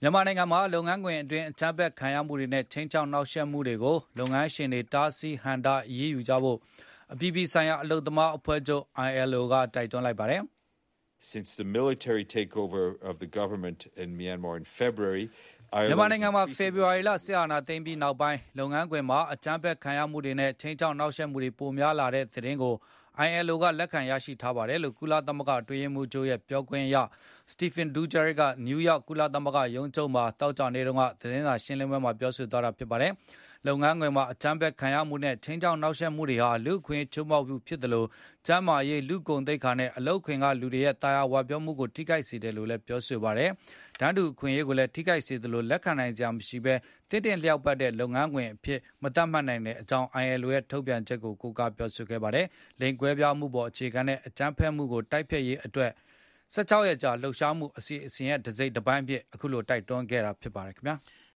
မြန်မာနိုင်ငံမှာလုပ်ငန်းခွင်အတွင်းအကြမ်းဖက်ခံရမှုတွေနဲ့ချိန်ချောက်နှောက်ယှက်မှုတွေကိုလုပ်ငန်းရှင်တွေတားဆီးဟန့်တားအရေးယူကြဖို့အပြည်ပြည်ဆိုင်ရာအလုပ်သမားအဖွဲ့ချုပ် ILO ကတိုက်တွန်းလိုက်ပါတယ်။ Since the military takeover of the government in Myanmar in February, မြန်မာနိုင်ငံမှာဖေဖော်ဝါရီလစစ်အာဏာသိမ်းပြီးနောက်ပိုင်းလုပ်ငန်းခွင်မှာအကြမ်းဖက်ခံရမှုတွေနဲ့ချိန်ချောက်နှောက်ယှက်မှုတွေပိုများလာတဲ့သတင်းကို ILO ကလက်ခံရရှိထားပါတယ်လို့ကုလသမဂ္ဂအတွင်းရေးမှူးချုပ်ရဲ့ပြောခွင့်ရ Stéphane Dujarric ကနယူးယောက်ကုလသမဂ္ဂရုံးချုပ်မှာသောကြာနေ့တုန်းကသတင်းစာရှင်းလင်းပွဲမှာပြောဆိုသွားတာဖြစ်ပါတယ်။လုပ်ငန်းခွင်မှာအကြမ်းဖက်ခံရမှုနဲ့ချိန်ချောက်နှောက်ယှက်မှုတွေဟာလူ့အခွင့်အရေးချိုးဖောက်မှုဖြစ်တယ်လို့ကျန်းမာရေးလူ့ဂုဏ်သိက္ခာနဲ့အလုပ်ခွင်ကလူတွေရဲ့တာယာဝပြောမှုကိုထိခိုက်စေတယ်လို့လည်းပြောဆိုပါတယ်။တန်းတူအခွင့်အရေးကိုလည်းထိခိုက်စေတယ်လို့လက်ခံနိုင်စရာမရှိဘဲတင့်လျောက်ပတ်တဲ့လုပ်ငန်းခွင်အဖြစ်မသတ်မှတ်နိုင်တဲ့အကြောင်း ILO ရဲ့ထုတ်ပြန်ချက်ကိုကိုးကားပြောဆိုခဲ့ပါတယ်။လိင်ကွဲပြားမှုပေါ်အခြေခံတဲ့အကြမ်းဖက်မှုကိုတိုက်ဖျက်ရေးအတွက်16ရက်ကြာလှုပ်ရှားမှုအစီအစဉ်ရဲ့တစ်စိတ်တစ်ပိုင်းအဖြစ်အခုလိုတိုက်တွန်းခဲ့တာဖြစ်ပါတယ်ခင်ဗျာ။